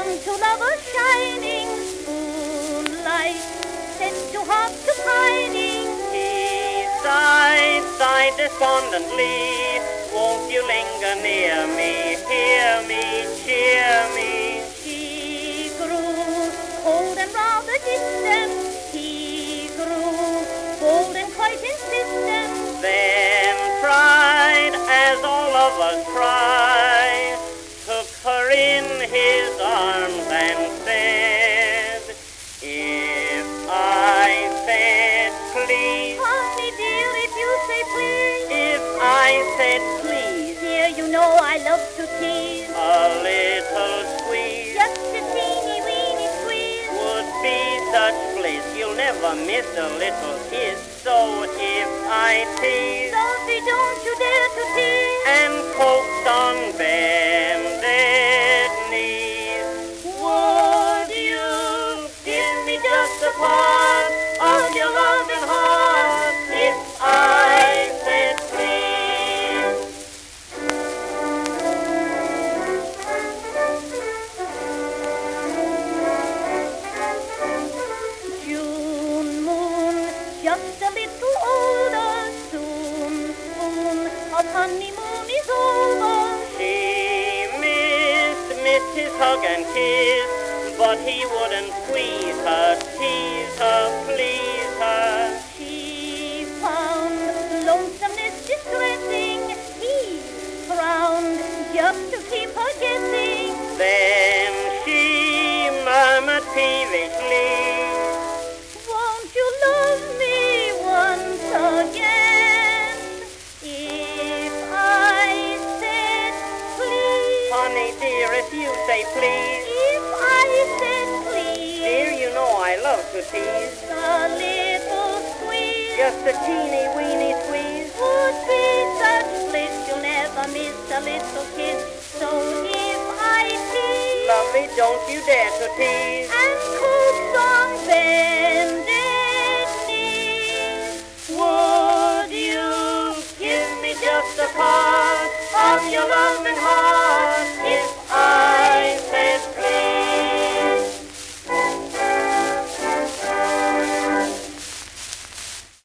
Come to love a shining moonlight, set your heart to pining. He sighed despondently. Won't you linger near me, hear me, cheer me? She grew cold and rather distant. He grew bold and quite insistent. Then tried, as all of us try, took her in his arms and said, if I said please, Honey dear, if you say please, if I said please, dear, you know I love to tease. a little squeeze Just a teeny weeny squeeze would be such bliss. You'll never miss a little kiss. So if I tease Sophie, don't you dare to tease and coax on bended knees, would you give me just a part of your loving heart if I said please? June moon, just a little older soon. Our honeymoon is over. She missed his hug and kiss, but he wouldn't squeeze her, tease her, please her. She found lonesomeness distressing. He frowned just to keep her guessing. Then she murmured peevishly, Won't you love me once again? If I said please, honey dear, if you say please, if I said please, dear, you know I love to tease. a little squeeze Just a teeny weeny squeeze would be such bliss. You'll never miss a little kiss. So if I tease lovely, don't you dare to tease and coax on bended knees, would you give me just a part of your loving heart?